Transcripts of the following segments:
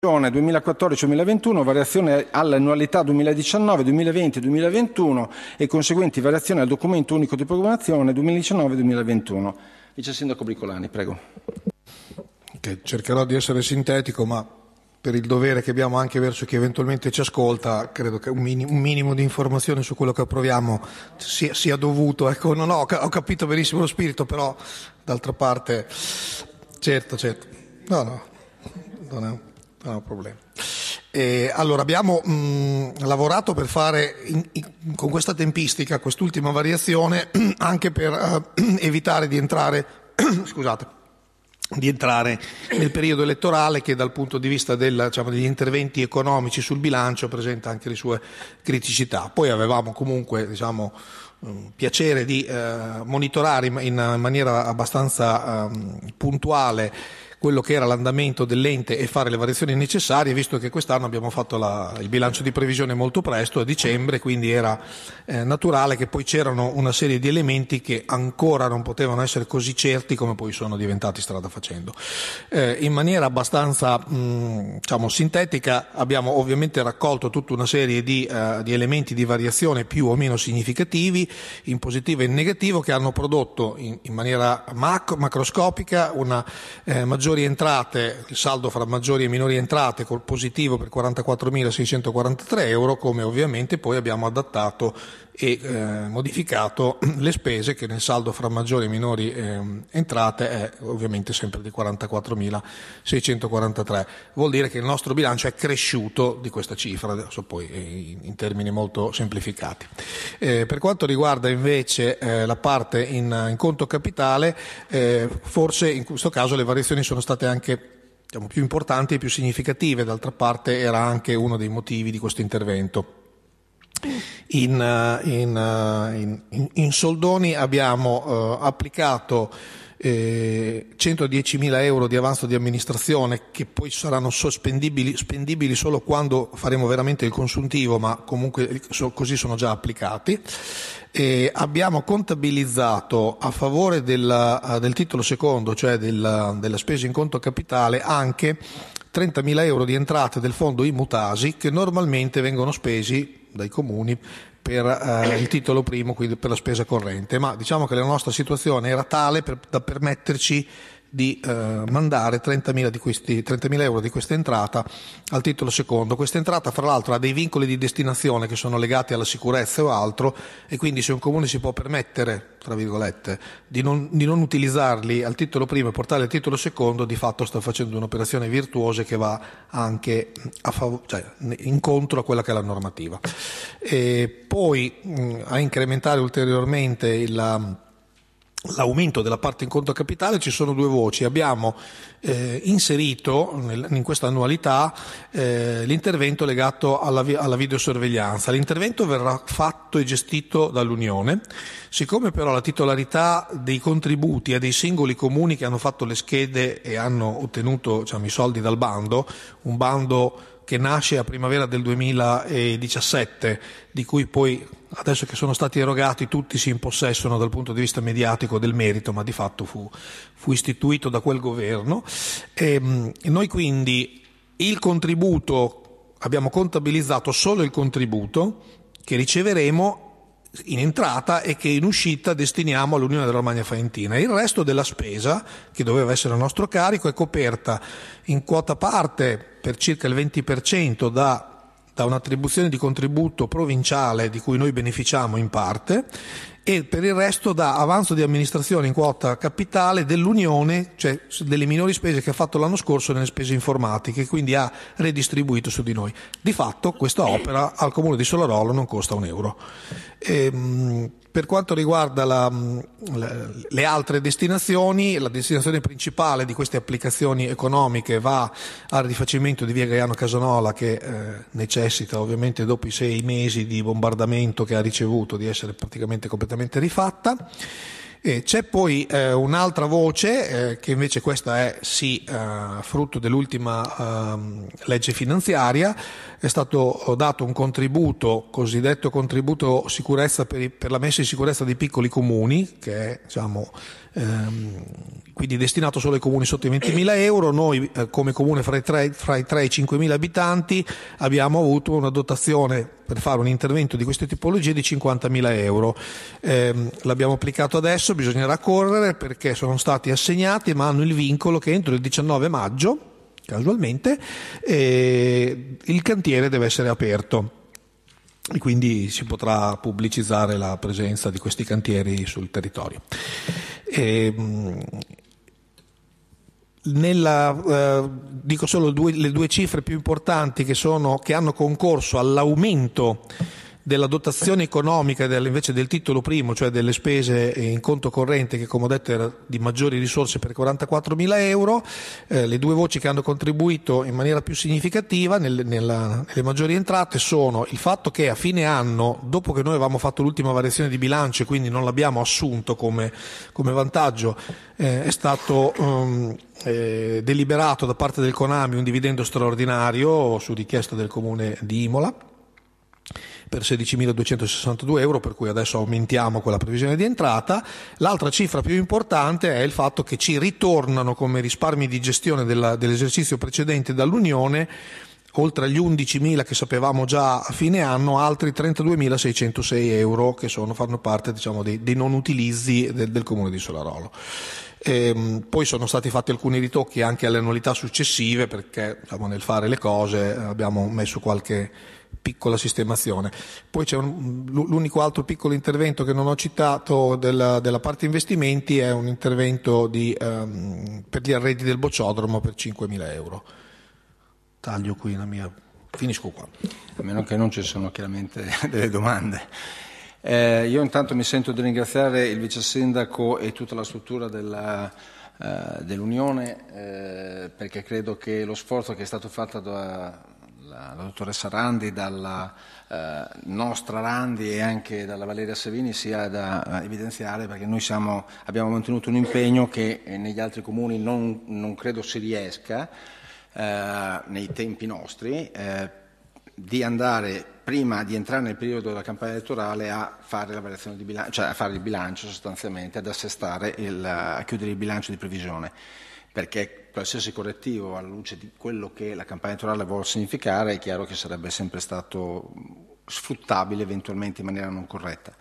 2014-2021, variazione alle annualità 2019, 2020 e 2021 e conseguenti variazioni al documento unico di programmazione 2019-2021. Vice Sindaco Bricolani, prego. Okay, cercherò di essere sintetico, ma per il dovere che abbiamo anche verso chi eventualmente ci ascolta, credo che un minimo di informazione su quello che approviamo sia dovuto. Ecco, ho capito benissimo lo spirito, però d'altra parte, certo, no, non è un problema. Allora, abbiamo lavorato per fare con questa tempistica, quest'ultima variazione, anche per evitare di entrare, nel periodo elettorale che dal punto di vista degli interventi economici sul bilancio presenta anche le sue criticità. Poi avevamo comunque piacere di monitorare in maniera abbastanza puntuale quello che era l'andamento dell'ente e fare le variazioni necessarie, visto che quest'anno abbiamo fatto il bilancio di previsione molto presto, a dicembre, quindi era naturale che poi c'erano una serie di elementi che ancora non potevano essere così certi come poi sono diventati strada facendo. In maniera abbastanza sintetica abbiamo ovviamente raccolto tutta una serie di elementi di variazione più o meno significativi, in positivo e in negativo, che hanno prodotto in maniera macroscopica una maggiori entrate, il saldo fra maggiori e minori entrate col positivo per 44.643 euro, come ovviamente poi abbiamo adattato e modificato le spese, che nel saldo fra maggiori e minori entrate è ovviamente sempre di 44.643. Vuol dire che il nostro bilancio è cresciuto di questa cifra, adesso poi in termini molto semplificati. Per quanto riguarda invece la parte in conto capitale, forse in questo caso le variazioni sono state anche più importanti e più significative, d'altra parte era anche uno dei motivi di questo intervento. In soldoni abbiamo applicato 110.000 euro di avanzo di amministrazione, che poi saranno spendibili solo quando faremo veramente il consuntivo, ma comunque così sono già applicati. Abbiamo contabilizzato a favore del titolo secondo, cioè della spesa in conto capitale, anche 30.000 euro di entrate del fondo Immutasi, che normalmente vengono spesi dai comuni per il titolo primo, quindi per la spesa corrente, ma diciamo che la nostra situazione era tale da permetterci di mandare 30.000 euro di questa entrata al titolo secondo. Questa entrata, fra l'altro, ha dei vincoli di destinazione che sono legati alla sicurezza o altro, e quindi se un comune si può permettere, tra virgolette, di non utilizzarli al titolo primo e portarli al titolo secondo, di fatto sta facendo un'operazione virtuosa che va anche incontro a quella che è la normativa. E poi a incrementare ulteriormente l'aumento della parte in conto capitale ci sono due voci. Abbiamo inserito in questa annualità l'intervento legato alla videosorveglianza. L'intervento verrà fatto e gestito dall'Unione. Siccome però la titolarità dei contributi è dei singoli comuni che hanno fatto le schede e hanno ottenuto i soldi dal bando, un bando che nasce a primavera del 2017, di cui poi adesso che sono stati erogati tutti si impossessano dal punto di vista mediatico del merito, ma di fatto fu istituito da quel governo. E noi quindi il contributo, abbiamo contabilizzato solo il contributo che riceveremo in entrata e che in uscita destiniamo all'Unione della Romagna Faentina. Il resto della spesa, che doveva essere a nostro carico, è coperta in quota parte per circa il 20% da un'attribuzione di contributo provinciale di cui noi beneficiamo in parte, e per il resto da avanzo di amministrazione in quota capitale dell'Unione, cioè delle minori spese che ha fatto l'anno scorso nelle spese informatiche, quindi ha redistribuito su di noi. Di fatto questa opera al Comune di Solarolo non costa un euro. Per quanto riguarda le altre destinazioni, la destinazione principale di queste applicazioni economiche va al rifacimento di via Gaiano Casanola, che necessita ovviamente, dopo i 6 mesi di bombardamento che ha ricevuto, di essere praticamente completamente rifatta. E c'è poi un'altra voce che invece questa è frutto dell'ultima legge finanziaria. È stato dato un contributo, cosiddetto contributo sicurezza per la messa in sicurezza dei piccoli comuni, che è quindi destinato solo ai comuni sotto i 20.000 euro. Noi come comune fra i 3 e i 5.000 abitanti abbiamo avuto una dotazione per fare un intervento di queste tipologie di 50.000 euro. L'abbiamo applicato adesso, bisognerà correre perché sono stati assegnati, ma hanno il vincolo che entro il 19 maggio, casualmente, il cantiere deve essere aperto. E quindi si potrà pubblicizzare la presenza di questi cantieri sul territorio. Dico solo le due cifre più importanti che hanno concorso all'aumento della dotazione economica invece del titolo primo, cioè delle spese in conto corrente, che come ho detto era di maggiori risorse per 44.000 euro. Le due voci che hanno contribuito in maniera più significativa nelle maggiori entrate sono il fatto che a fine anno, dopo che noi avevamo fatto l'ultima variazione di bilancio e quindi non l'abbiamo assunto come vantaggio, è stato deliberato da parte del CONAMI un dividendo straordinario su richiesta del Comune di Imola per 16.262 euro, per cui adesso aumentiamo quella previsione di entrata. L'altra cifra più importante è il fatto che ci ritornano come risparmi di gestione dell'esercizio precedente dall'Unione, oltre agli 11.000 che sapevamo già a fine anno, altri 32.606 euro che fanno parte dei non utilizzi del Comune di Solarolo. Poi sono stati fatti alcuni ritocchi anche alle annualità successive, perché nel fare le cose abbiamo messo qualche piccola sistemazione. Poi c'è l'unico altro piccolo intervento che non ho citato della parte investimenti, è un intervento per gli arredi del bocciodromo per 5.000 euro. Taglio qui finisco qua. A meno che non ci sono chiaramente delle domande. Io intanto mi sento di ringraziare il vice sindaco e tutta la struttura dell'Unione, perché credo che lo sforzo che è stato fatto dalla dottoressa Randi, dalla nostra Randi e anche dalla Valeria Savini sia da evidenziare, perché noi abbiamo mantenuto un impegno che negli altri comuni non credo si riesca nei tempi nostri, di andare prima di entrare nel periodo della campagna elettorale a fare la variazione di bilancio, cioè a fare il bilancio sostanzialmente, ad assestare a chiudere il bilancio di previsione, perché qualsiasi correttivo alla luce di quello che la campagna elettorale vuole significare è chiaro che sarebbe sempre stato sfruttabile eventualmente in maniera non corretta.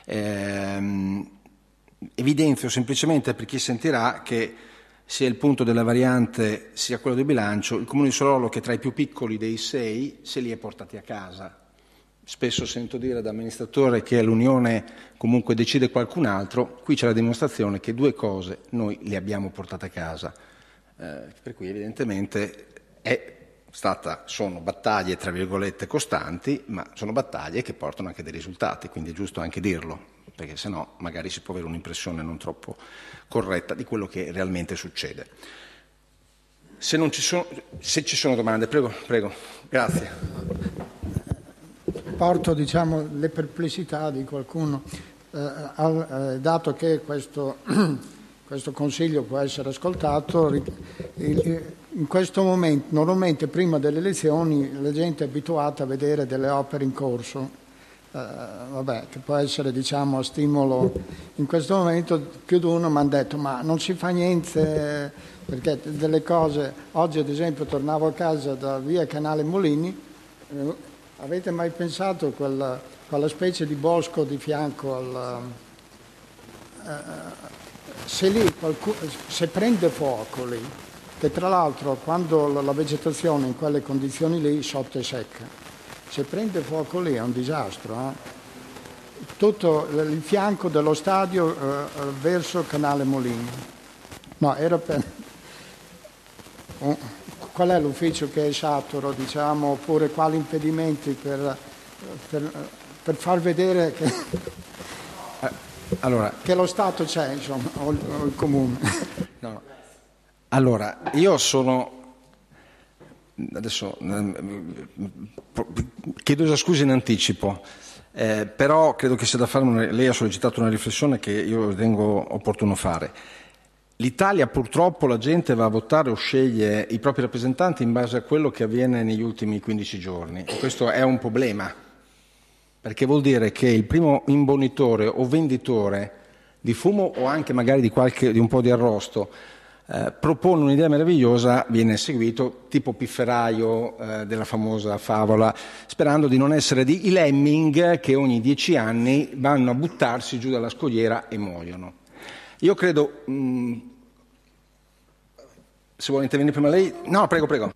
Evidenzio semplicemente per chi sentirà che sia il punto della variante sia quello del bilancio, il Comune di Solarolo, che tra i più piccoli dei 6 se li è portati a casa. Spesso sento dire da amministratore che l'Unione comunque decide qualcun altro, qui c'è la dimostrazione che 2 cose noi le abbiamo portate a casa, per cui evidentemente sono battaglie tra virgolette costanti, ma sono battaglie che portano anche dei risultati, quindi è giusto anche dirlo, perché sennò magari si può avere un'impressione non troppo corretta di quello che realmente succede. Se ci sono domande, prego, grazie. Porto le perplessità di qualcuno, dato che questo Consiglio può essere ascoltato. In questo momento, normalmente prima delle elezioni, la gente è abituata a vedere delle opere in corso, che può essere a stimolo. In questo momento più di uno mi hanno detto ma non si fa niente, perché delle cose. Oggi ad esempio tornavo a casa da via Canale Molini. Avete mai pensato quella specie di bosco di fianco se prende fuoco lì, che tra l'altro quando la vegetazione in quelle condizioni lì sotto è secca, se prende fuoco lì è un disastro. Tutto il fianco dello stadio verso Canale Molini. No, era per... Qual è l'ufficio che è saturo, oppure quali impedimenti per far vedere che, che lo Stato c'è, o il Comune? No. Allora, io adesso chiedo già scusa in anticipo. però credo che sia da fare, lei ha sollecitato una riflessione che io ritengo opportuno fare. L'Italia purtroppo la gente va a votare o sceglie i propri rappresentanti in base a quello che avviene negli ultimi 15 giorni e questo è un problema, perché vuol dire che il primo imbonitore o venditore di fumo o anche magari di un po' di arrosto propone un'idea meravigliosa, viene seguito tipo pifferaio della famosa favola, sperando di non essere i lemming che ogni 10 anni vanno a buttarsi giù dalla scogliera e muoiono. Io credo, se vuole intervenire prima lei, no, prego.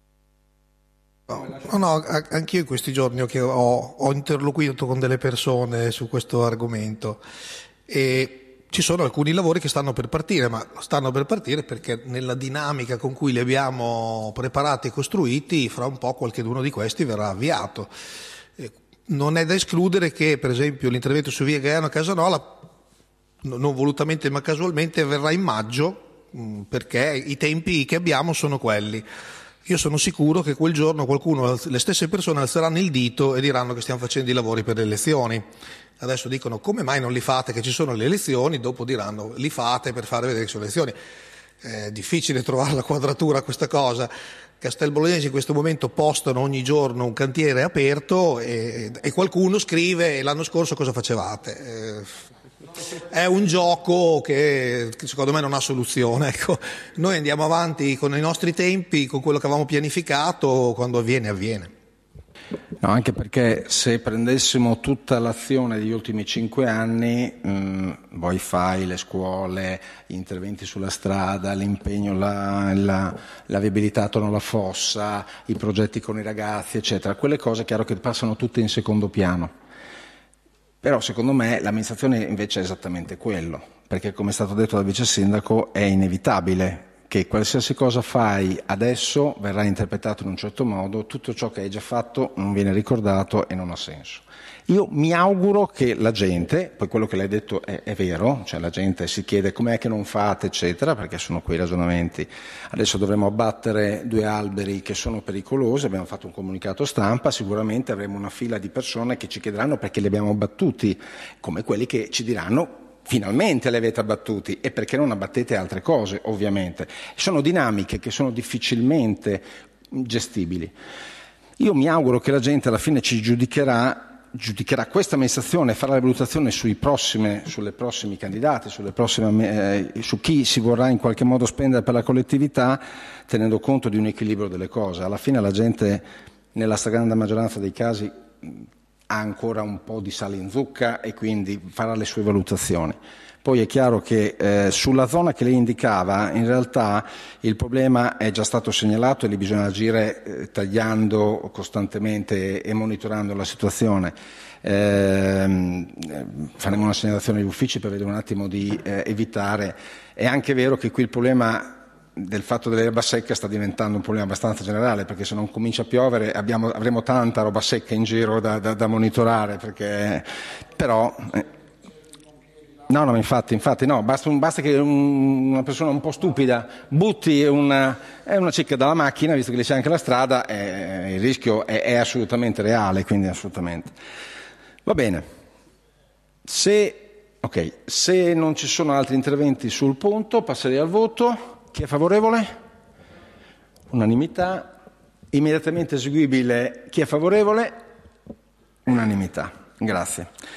No, anch'io in questi giorni ho interloquito con delle persone su questo argomento e ci sono alcuni lavori che stanno per partire, ma stanno per partire perché nella dinamica con cui li abbiamo preparati e costruiti, fra un po' qualcheduno di questi verrà avviato. Non è da escludere che, per esempio, l'intervento su via Gaiano Casanola, non volutamente ma casualmente, avverrà in maggio, perché i tempi che abbiamo sono quelli. Io sono sicuro che quel giorno le stesse persone alzeranno il dito e diranno che stiamo facendo i lavori per le elezioni. Adesso dicono come mai non li fate che ci sono le elezioni, dopo diranno li fate per fare vedere che sono elezioni. È difficile trovare la quadratura a questa cosa. Castelbolognesi in questo momento postano ogni giorno un cantiere aperto e qualcuno scrive l'anno scorso cosa facevate. È un gioco che secondo me non ha soluzione. Ecco. Noi andiamo avanti con i nostri tempi, con quello che avevamo pianificato, quando avviene. No, anche perché se prendessimo tutta l'azione degli ultimi 5 anni, wifi, le scuole, gli interventi sulla strada, l'impegno, la viabilità attorno alla fossa, i progetti con i ragazzi, eccetera, quelle cose chiaro che passano tutte in secondo piano. Però secondo me l'amministrazione invece è esattamente quello, perché come è stato detto dal vice sindaco è inevitabile che qualsiasi cosa fai adesso verrà interpretato in un certo modo, tutto ciò che hai già fatto non viene ricordato e non ha senso. Io mi auguro che la gente, poi quello che lei ha detto è vero, cioè la gente si chiede com'è che non fate, eccetera, perché sono quei ragionamenti. Adesso dovremo abbattere 2 alberi che sono pericolosi, abbiamo fatto un comunicato stampa, sicuramente avremo una fila di persone che ci chiederanno perché li abbiamo abbattuti, come quelli che ci diranno finalmente li avete abbattuti e perché non abbattete altre cose, ovviamente. Sono dinamiche che sono difficilmente gestibili. Io mi auguro che la gente alla fine ci giudicherà questa amministrazione, farà la valutazione sulle prossimi candidati, su chi si vorrà in qualche modo spendere per la collettività, tenendo conto di un equilibrio delle cose. Alla fine la gente, nella stragrande maggioranza dei casi, ha ancora un po' di sale in zucca e quindi farà le sue valutazioni. Poi è chiaro che sulla zona che lei indicava in realtà il problema è già stato segnalato e lì bisogna agire tagliando costantemente e monitorando la situazione. Faremo una segnalazione agli uffici per vedere un attimo di evitare. È anche vero che qui il problema del fatto dell'erba secca sta diventando un problema abbastanza generale, perché se non comincia a piovere avremo tanta roba secca in giro da monitorare, perché però no, infatti no, basta che una persona un po' stupida butti una cicca dalla macchina, visto che lì c'è anche la strada, il rischio è assolutamente reale, quindi assolutamente. Va bene. Se non ci sono altri interventi sul punto, passerei al voto. Chi è favorevole? Unanimità. Immediatamente eseguibile. Chi è favorevole? Unanimità. Grazie.